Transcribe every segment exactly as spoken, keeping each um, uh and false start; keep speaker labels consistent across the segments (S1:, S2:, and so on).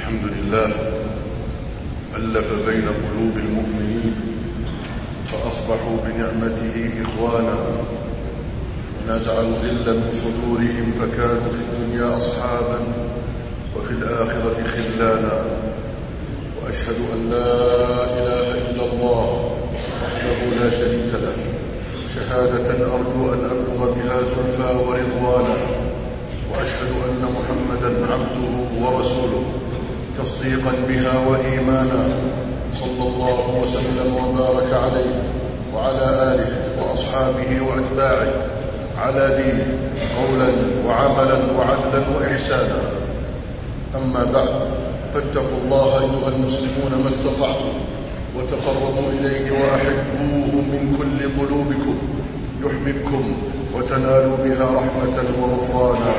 S1: الحمد لله ألف بين قلوب المؤمنين فأصبحوا بنعمته إخوانا، ونزع الغل من صدورهم فكانوا في الدنيا أصحابا وفي الآخرة خلانا. وأشهد أن لا إله إلا الله وحده لا شريك له شهادة أرجو أن أبلغ بها زلفى ورضوانا، وأشهد أن محمدا عبده ورسوله تصديقا بها وإيمانا، صلى الله وسلم وبارك عليه وعلى آله وأصحابه وأتباعه على دينه قولا وعملا وعدلا وإحسانا. أما بعد، فاتقوا الله أيها المسلمون ما استطعتم، وتقربوا إليه وأحبوه من كل قلوبكم يحببكم وتنالوا بها رحمة وغفرانا.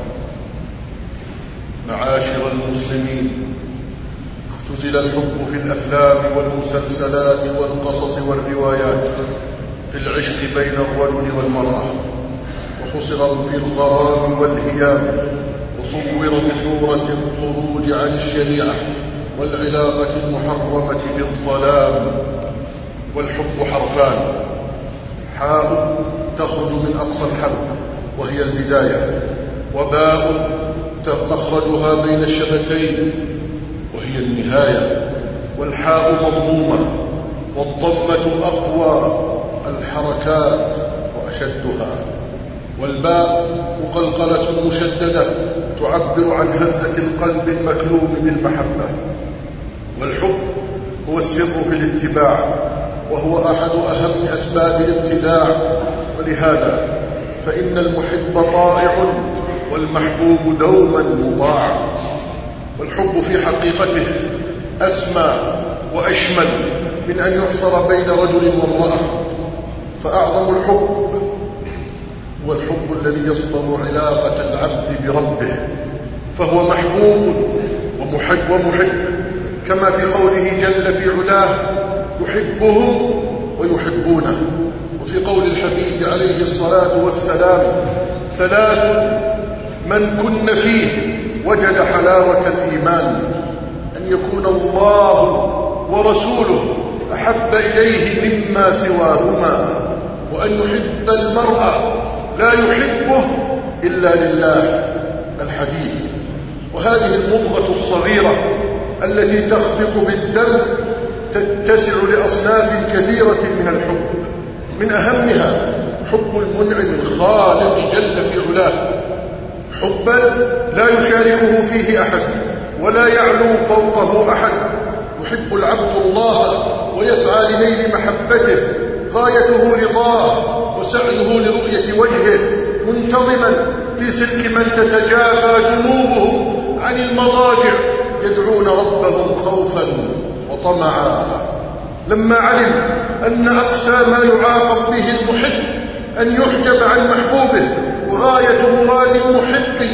S1: معاشر المسلمين، اختزل الحب في الأفلام والمسلسلات والقصص والروايات في العشق بين الرجل والمرأة، وحصر في الغرام والهيام، وصور بصورة الخروج عن الشريعة والعلاقة المحرمة في الظلام. والحب حرفان: حاء تخرج من أقصى الحلق وهي البداية، وباء مخرجها بين الشفتين وهي النهاية. والحاء مضمومة، والضمة أقوى الحركات وأشدها. والباء مقلقلة مشددة تعبر عن هزة القلب المكلوم بالمحبة. والحب هو السر في الاتباع، وهو أحد أهم أسباب الابتداع، ولهذا فإن المحب طائع والمحبوب دوما مطاع. والحب في حقيقته أسمى وأشمل من أن يحصر بين رجل وامرأة، فأعظم الحب هو الحب الذي يصبغ علاقة العبد بربه، فهو محبوب ومحب ومحب، كما في قوله جل في علاه: يحبهم ويحبونه. وفي قول الحبيب عليه الصلاة والسلام: ثلاث من كن فيه وجد حلاوة الإيمان: أن يكون الله ورسوله أحب إليه مما سواهما، وأن يحب المرء لا يحبه إلا لله. الحديث. وهذه المضغة الصغيرة التي تخفق بالدم تتسع لأصناف كثيرة من الحب، من أهمها حب المنعم الخالق جل في علاه، حبا لا يشاركه فيه أحد ولا يعلو فوقه أحد. يحب العبد الله ويسعى لنيل محبته، غايته رضاه وسعيه لرؤية وجهه، منتظما في سلك من تتجافى جنوبهم عن المضاجع يدعون ربهم خوفا وطمعا. لما علم أن أقسى ما يعاقب به المحب أن يحجب عن محبوبه، وغاية مراد المحب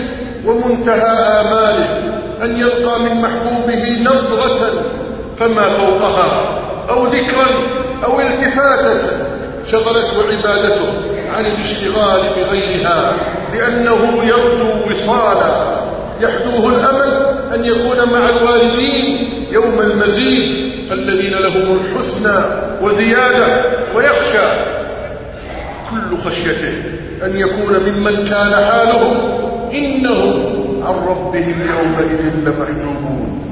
S1: ومنتهى آماله أن يلقى من محبوبه نظرة فما فوقها، أو ذكرا أو التفاتة شغلته عبادته عن الاشتغال بغيرها، لأنه يرجو وصالا يحدوه الأمل أن يكون مع الوالدين يوم المزيد الذين لهم الحسنى وزيادة، ويخشى كل خشيته أن يكون ممن كان حالهم إنهم عن ربهم يومئذ لمحجوبون.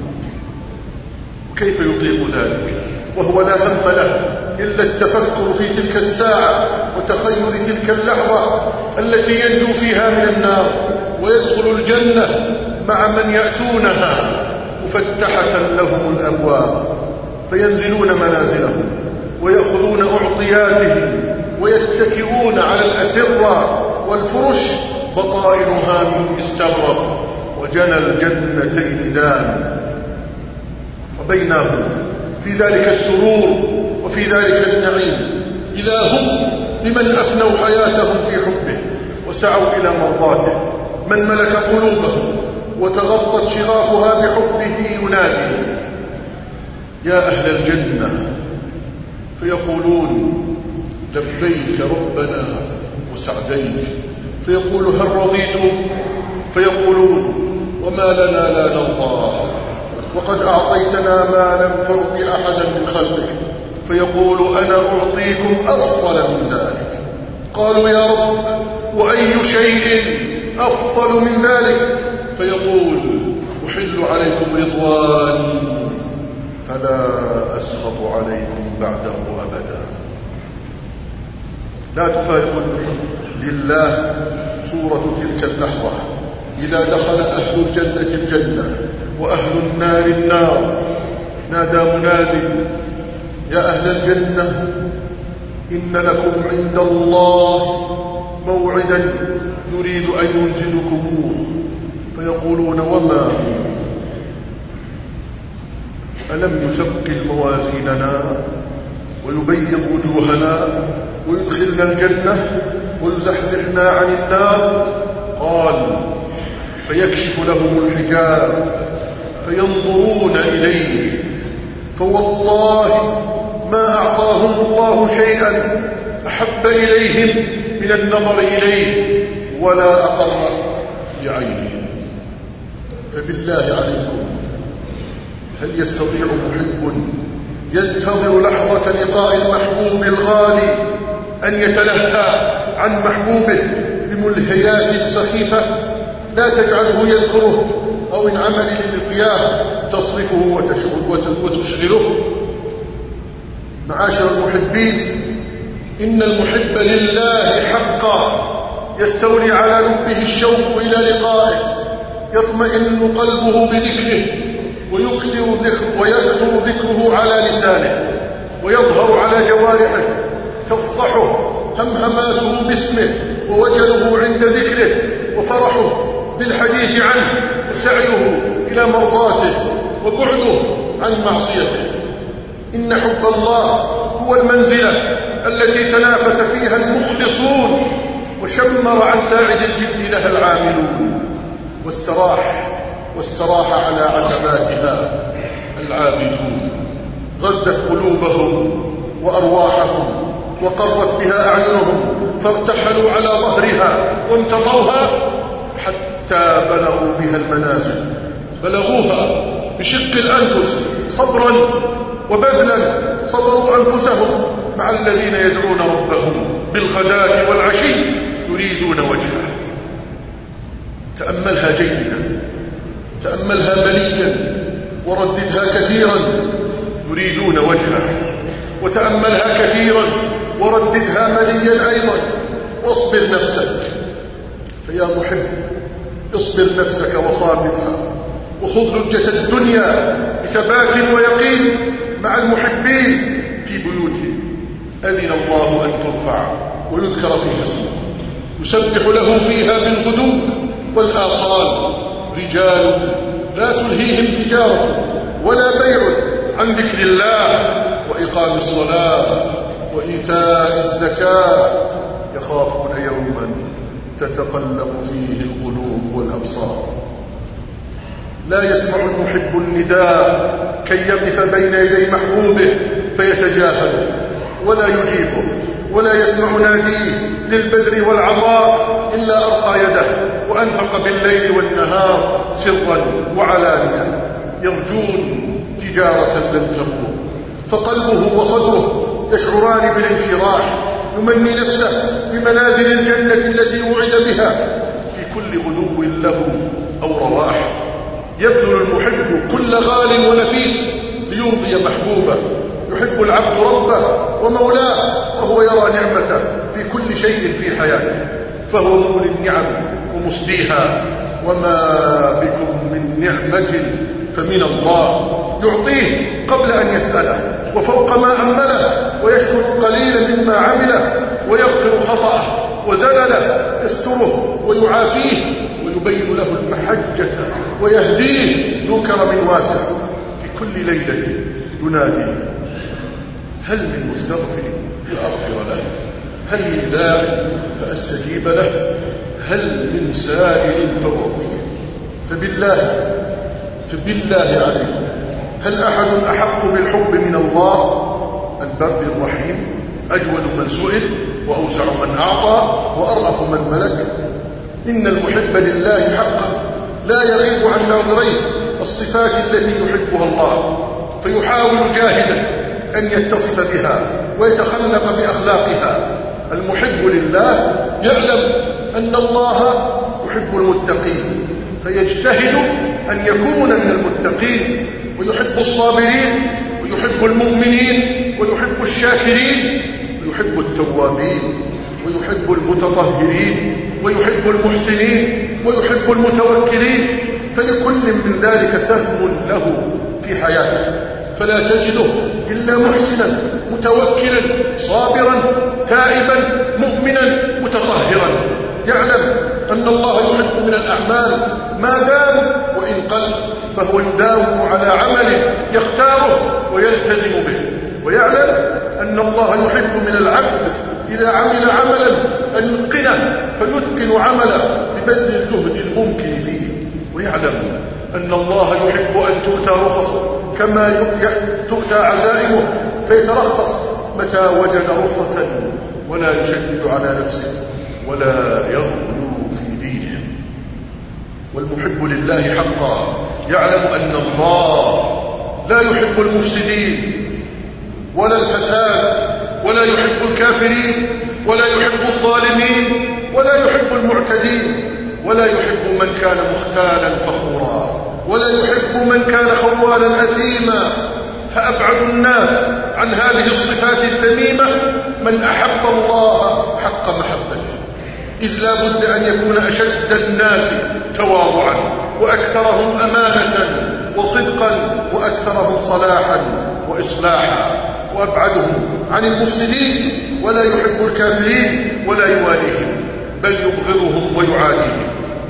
S1: وكيف يطيق ذلك وهو لا هم له إلا التفكر في تلك الساعة وتخيل تلك اللحظة التي ينجو فيها من النار ويدخل الجنة مع من يأتونها مفتحة لهم الأبواب، فينزلون منازلهم ويأخذون أعطياتهم ويتكئون على الأسرة والفرش بطائنها من استبرق وجنى الجنتين دان. وبينهم في ذلك السرور وفي ذلك النعيم إذا هم بمن أفنوا حياتهم في حبه وسعوا إلى مرضاته، من ملك قلوبهم وتغطت شغافها بحبه ينادي: يا أهل الجنة، فيقولون: لبيك ربنا وسعديك. فيقول: هل رضيتم؟ فيقولون: وما لنا لا نرضى؟ وقد أعطيتنا ما لم تعط أحدا من خلقك، فيقول أنا أعطيكم أفضل من ذلك. قالوا يا رب وأي شيء أفضل من ذلك؟ فيقول أحل عليكم رضواني فلا أسخط عليكم بعده أبدا. لا تفارق الحب لله صورة تلك اللحظة إذا دخل أهل الجنة الجنة وأهل النار النار. نادى مناد يا أهل الجنة إن لكم عند الله موعدا يريد أن ينجزكموه. فيقولون وما هو؟ ألم يثقل موازيننا ويبيض وجوهنا ويدخلنا الجنة ويزحزحنا عن النار؟ قال فيكشف لهم الحجاب فينظرون إليه، فوالله ما أعطاهم الله شيئا أحب إليهم من النظر إليه ولا أقر بعينهم. فبالله عليكم هل يستطيع محب ينتظر لحظة لقاء المحبوب الغالي أن يتلهى عن محبوبه بملهيات سخيفة لا تجعله يذكره أو إن عمل للقياه تصرفه وتشغله؟ معاشر المحبين، إن المحب لله حقا يستولي على لبه الشوق إلى لقائه، يطمئن قلبه بذكره ويكثر ذكر ويكثر ذكره على لسانه، ويظهر على جوارحه تفضحه همهماته باسمه ووجله عند ذكره وفرحه بالحديث عنه وسعيه إلى مرضاته وبعده عن معصيته. إن حب الله هو المنزلة التي تنافس فيها المخلصون وشمر عن ساعد الجد لها العاملون، واستراح واستراح على عتباتها العابدون. غذت قلوبهم وأرواحهم وقرت بها أعينهم، فارتحلوا على ظهرها وامتطوها حتى بلغوا بها المنازل. بلغوها بشق الأنفس صبرا وبذلا، صبروا أنفسهم مع الذين يدعون ربهم بالغداة والعشي يريدون وجهه. تأملها جيدا، تأملها مليا ورددها كثيرا، يريدون وجهه. وتأملها كثيرا ورددها مليا أيضا، واصبر نفسك. فيا محب اصبر نفسك وصابرها، وخذ لجة الدنيا بثبات ويقين مع المحبين في بيوتهم أذن الله أن ترفع ويذكر فيها اسمه، يسبح له فيها بالغدو والآصال رجال لا تلهيهم تجارة ولا بيع عن ذكر الله وإقام الصلاة وإيتاء الزكاة، يخافون يوما تتقلب فيه القلوب والأبصار. لا يسمع المحب النداء كي يقف بين يدي محبوبه فيتجاهل ولا يجيبه، ولا يسمع ناديه للبذل والعطاء إلا أرقى يده وأنفق بالليل والنهار سرا وعلانية، يرجون تجارة لن تبور. فقلبه وصدره يشعران بالانشراح، يمني نفسه بمنازل الجنة التي وعد بها في كل غدو له أو رواح. يبذل المحب كل غال ونفيس ليرضي محبوبه. يحب العبد ربه ومولاه وهو يرى نعمته في كل شيء في حياته، فهو مولي النعم ومسديها. وما بكم من نعمة فمن الله، يعطيه قبل أن يسأله وفوق ما أمله، ويشكر القليل مما عمله، ويغفر خطأه وزلله، يستره ويعافيه ويبين له المحجة ويهديه ذو كرم واسع. في كل ليلة ينادي هل من مستغفر فأغفر له، هل من داع فأستجيب له، هل من سائل فأعطيه. فبالله فبالله عليكم، هل أحد أحق بالحب من الله البر الرحيم، أجود من سئل وأوسع من أعطى وأرأف من ملك؟ إن المحب لله حقا لا يغيب عن ناظريه الصفات التي يحبها الله، فيحاول جاهدا أن يتصف بها ويتخلق بأخلاقها. المحب لله يعلم أن الله يحب المتقين، فيجتهد أن يكون من المتقين، ويحب الصابرين، ويحب المؤمنين، ويحب الشاكرين، ويحب التوابين، ويحب المتطهرين، ويحب المحسنين، ويحب المتوكلين. فلكل من ذلك سهم له في حياته، فلا تجده إلا محسنا متوكلا صابرا تائبا مؤمنا متطهرا. يعلم أن الله يحب من الأعمال ما دام وإن قل، فهو يداوم على عمله يختاره ويلتزم به. ويعلم أن الله يحب من العبد إذا عمل عملا أن يتقنه، فيتقن عمله ببذل الجهد الممكن فيه. ويعلم أن الله يحب أن تؤتى رخصه كما تؤتى عزائمه، فيترخص متى وجد رخصة، ولا يشدد على نفسه ولا يغلو في دينه. والمحب لله حقا يعلم أن الله لا يحب المفسدين ولا الفساد، ولا يحب الكافرين، ولا يحب الظالمين، ولا يحب المعتدين، ولا يحب من كان مختالا فخورا، ولا يحب من كان خوانا أثيما. فأبعد الناس عن هذه الصفات الذميمة من أحب الله حق محبته، إذ لا بد أن يكون أشد الناس تواضعا، وأكثرهم أمانة وصدقا، وأكثرهم صلاحا وإصلاحا، وأبعدهم عن المفسدين، ولا يحب الكافرين ولا يواليهم، بل يبغضهم ويعاديهم.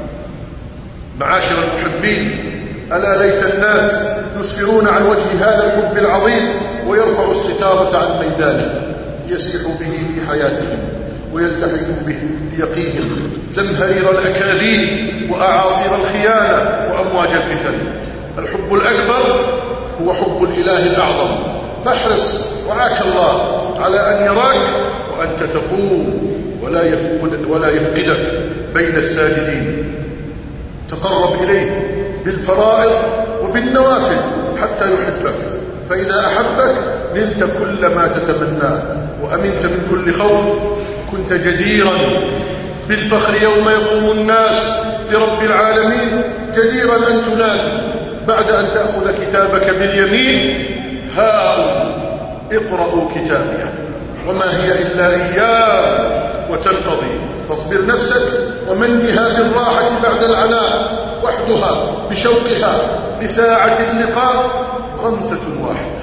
S1: معاشر المحبين، ألا ليت الناس يسفرون عن وجه هذا الحب العظيم، ويرفع الستارة عن ميدانه، يسيح به في حياتهم، ويلتحف به ليقيهم زمهرير الأكاذيب وأعاصير الخيانة وأمواج الفتن. الحب الأكبر هو حب الإله الأعظم، فاحرص وعاك الله على أن يراك وأنت تقوم ولا يفقد ولا يفقدك بين الساجدين. تقرب إليه بالفرائض وبالنوافل حتى يحبك، فإذا أحبك نلت كل ما تتمناه، وأمنت من كل خوف. كنت جديرا بالفخر يوم يقوم الناس لرب العالمين، جديرا أن تنادي بعد أن تأخذ كتابك باليمين: هاؤم اقرأوا كتابي وما هي إلا أيام وتنقضي، فاصبر نفسك ومنها بالراحة بعد العناء، وحدها بشوقها لساعة اللقاء غمسة واحدة،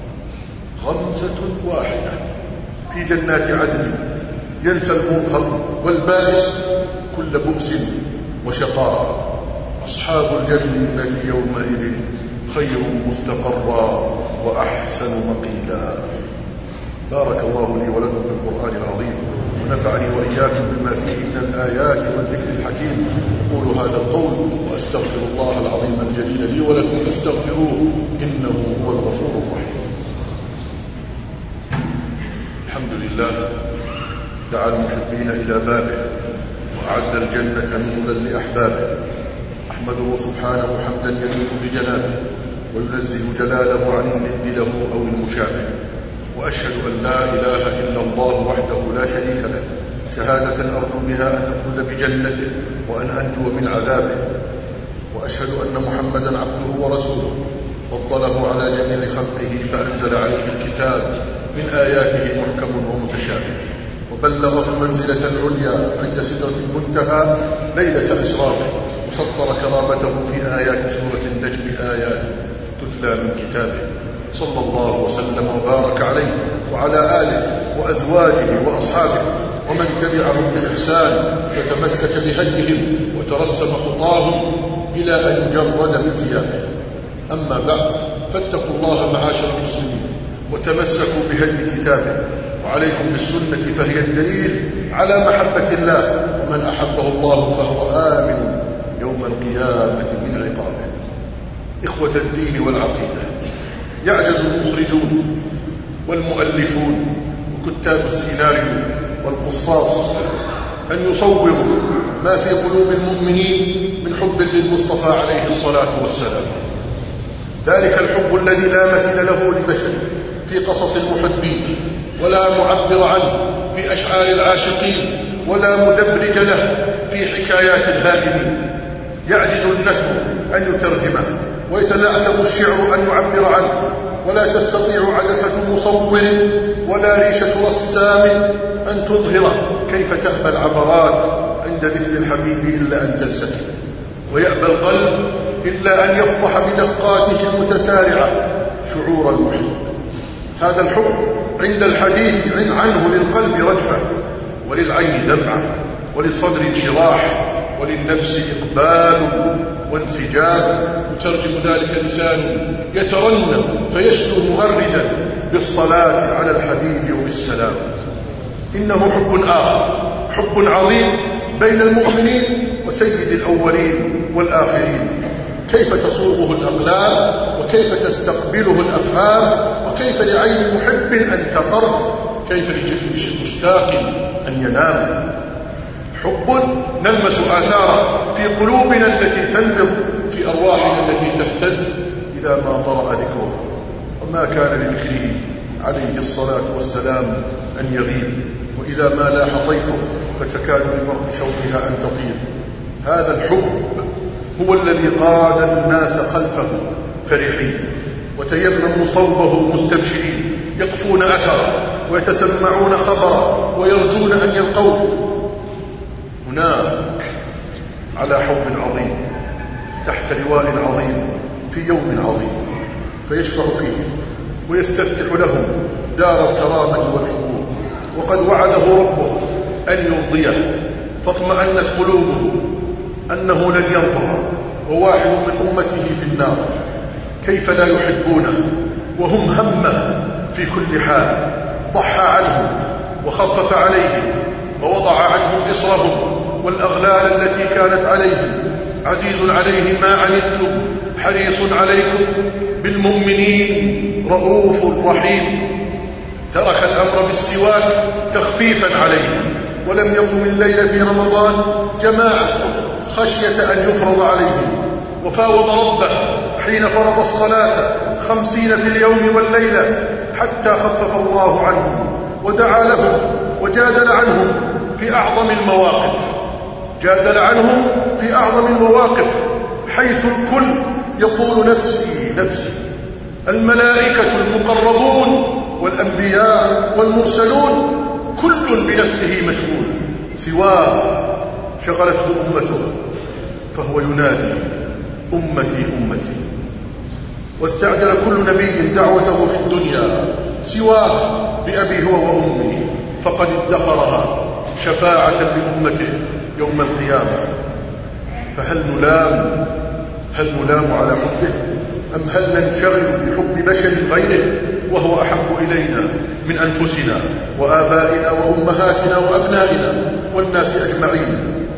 S1: غمسة واحدة في جنات عدن ينسى المنهض والبائس كل بؤس وشقاء. أصحاب الجنة يومئذ خير مستقرا وأحسن مقيلا. بارك الله لي ولكم في القرآن العظيم، ونفعني وإياكم بما فيه من الآيات والذكر الحكيم. أقول هذا القول وأستغفر الله العظيم الجليل لي ولكم فاستغفروه إنه هو الغفور الرحيم. الحمد لله دعا المحبين إلى بابه، وأعد الجنة نزلا لأحبابه. أحمده سبحانه حمدا يليق بجلاله، وينزه جلاله عن الند له أو المشابه. وأشهد أن لا إله إلا الله وحده لا شريك له، شهادة أرجو بها أن أفوز بجنته وأن أنجو من عذابه. وأشهد أن محمدا عبده ورسوله، فضله على جميع خلقه فأنزل عليه الكتاب من آياته محكم ومتشابه، وبلغه المنزلة العليا عند سدرة المنتهى ليلة إسرافه، وسطر كرامته في آيات سورة النجم آيات تتلى من كتابه. صلى الله وسلم وبارك عليه وعلى آله وأزواجه وأصحابه ومن تبعهم بإحسان فتمسك بهديهم وترسم خطاهم إلى أن جرد من ثيابه. أما بعد، فاتقوا الله معاشر المسلمين، وتمسكوا بهدي كتابه، وعليكم بالسنة فهي الدليل على محبة الله، ومن أحبه الله فهو آمن يوم القيامة من عقابه. إخوة الدين والعقيدة، يعجز المخرجون والمؤلفون وكتاب السيناريو والقصاص أن يصوروا ما في قلوب المؤمنين من حب للمصطفى عليه الصلاة والسلام، ذلك الحب الذي لا مثيل له لبشر في قصص المحبين، ولا معبر عنه في أشعار العاشقين، ولا مدبرج له في حكايات الهائمين. يعجز النثر أن يترجمه، ويتلعثم الشعر أن يعبر عنه، ولا تستطيع عدسة مصور ولا ريشة رسام أن تظهر كيف تأبى العبرات عند ذكر الحبيب إلا أن تنسكب، ويأبى القلب إلا أن يفضح بدقاته المتسارعة شعور المحب. هذا الحب عند الحديث عنه للقلب رجفة، وللعين دمعة، وللصدر انشراح، وللنفس إقبال وانسجام، يترجم ذلك لسان يترنم فيشدو مغردا بالصلاة على الحبيب وبالسلام. إنه حب آخر، حب عظيم بين المؤمنين وسيد الأولين والآخرين. كيف تصوغه الأقلام، وكيف تستقبله الأفهام، وكيف لعين محب أن تقر، كيف لجفش مشتاق أن ينام. حب نلمس آثاره في قلوبنا التي تنبض، في أرواحنا التي تهتز إذا ما طرأ ذكره. وما كان لذكره عليه الصلاة والسلام أن يغيب، وإذا ما لاح طيفه فتكاد لفرط شوقها أن تطير. هذا الحب هو الذي قاد الناس خلفه فرحين، وتيمموا صوبه مستبشرين، يقفون أثرا ويتسمعون خبرا ويرجون أن يلقوه. هناك على حوض عظيم تحت لواء عظيم في يوم عظيم، فيشفع فيه ويستفتح لهم دار الكرامة والحبوب، وقد وعده ربه أن يرضيه، فاطمأنت قلوبه أنه لن يرضى، وواحد من أمته في النار. كيف لا يحبونه وهم همه في كل حال؟ ضحى عنهم وخفف عليهم ووضع عنهم إصرهم والأغلال التي كانت عليهم. عزيز عليه ما عنتم حريص عليكم بالمؤمنين رؤوف رحيم. ترك الأمر بالسواك تخفيفا عليهم، ولم يقم الليل في رمضان جماعة خشية أن يفرض عليهم، وفاوض ربه حين فرض الصلاة خمسين في اليوم والليلة حتى خفف الله عنهم، ودعا لهم وجادل عنهم في أعظم المواقف. جادل عنهم في أعظم المواقف حيث الكل يقول نفسي نفسي. الملائكة المقربون والأنبياء والمرسلون كل بنفسه مشغول، سواه شغلته أمته، فهو ينادي أمتي أمتي. واستعجل كل نبي دعوته في الدنيا سواه بأبي هو وأمي، فقد ادخرها شفاعة لأمته يوم القيامة. فهل نلام هل نلام على حبه، أم هل ننشغل بحب بشر غيره وهو أحب إلينا من أنفسنا وآبائنا وأمهاتنا وأبنائنا والناس أجمعين؟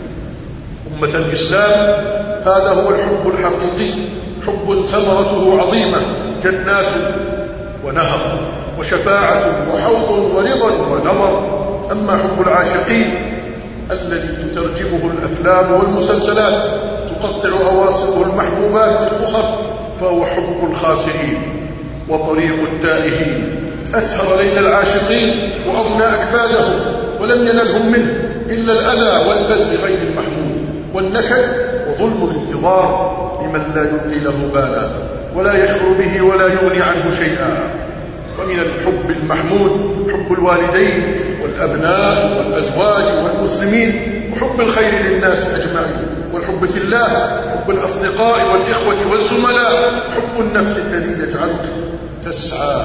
S1: أمة الإسلام، هذا هو الحب الحقيقي، حب ثمرته عظيمة، جنات ونهر وشفاعة وحوض ورضا ونظر. أما حب العاشقين الذي تترجمه الأفلام والمسلسلات تقطع أواصره المحبوبات الأخر، فهو حب الخاسرين وطريق التائهين. أسهر ليل العاشقين وأضنى أكبادهم، ولم ينلهم منه إلا الأذى والبذل غير المحمود والنكد وظلم الانتظار لمن لا يلقي له بالا ولا يشعر به ولا يغني عنه شيئا. ومن الحب المحمود حب الوالدين والأبناء والأزواج والمسلمين، وحب الخير للناس أجمعين، والحب في الله، حب الأصدقاء والإخوة والزملاء، حب النفس الذي يجعلك تسعى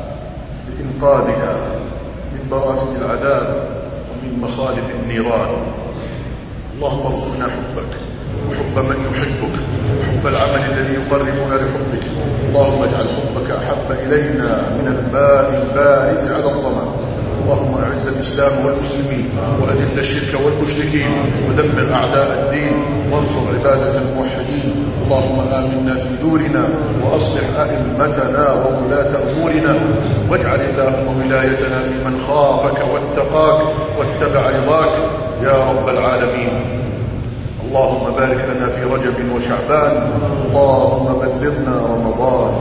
S1: لإنقاذها من براثن العذاب ومن مخالب النيران. اللهم ارزقنا حبك وحب من يحبك وحب العمل الذي يقربنا لحبك. اللهم اجعل حبك أحب إلينا من الماء البارد على الظمأ. اللهم أعز الإسلام والمسلمين وأذل الشرك والمشركين ودمر أعداء الدين وانصر عبادة الموحدين. اللهم آمنا في دورنا وأصلح أئمتنا وولاة أمورنا، واجعل اللهم ولايتنا في من خافك واتقاك واتبع رضاك يا رب العالمين. اللهم بارك لنا في رجب وشعبان. اللهم بلغنا رمضان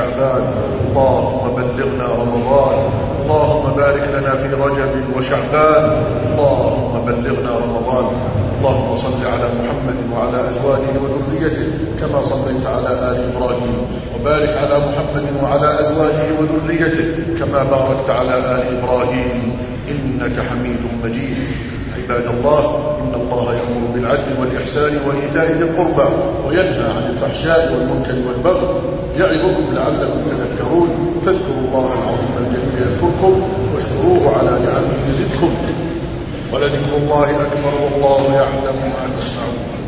S1: وشعبان. اللهم بلغنا رمضان. اللهم بارك لنا في رجب وشعبان. اللهم بلغنا رمضان. اللهم صل على محمد وعلى أزواجه وذريته كما صليت على آل إبراهيم، وبارك على محمد وعلى أزواجه وذريته كما باركت على آل إبراهيم إنك حميد مجيد. عباد الله، إن الله يأمر بالعدل والإحسان وإيتاء ذي القربى وينهى عن الفحشاء والمنكر والبغي يعظكم لعلكم تذكرون. فاذكروا الله العظيم الجليل يذكركم واشكروه على نعمه يزدكم ولذكر الله أكبر والله يعلم ما تصنعون.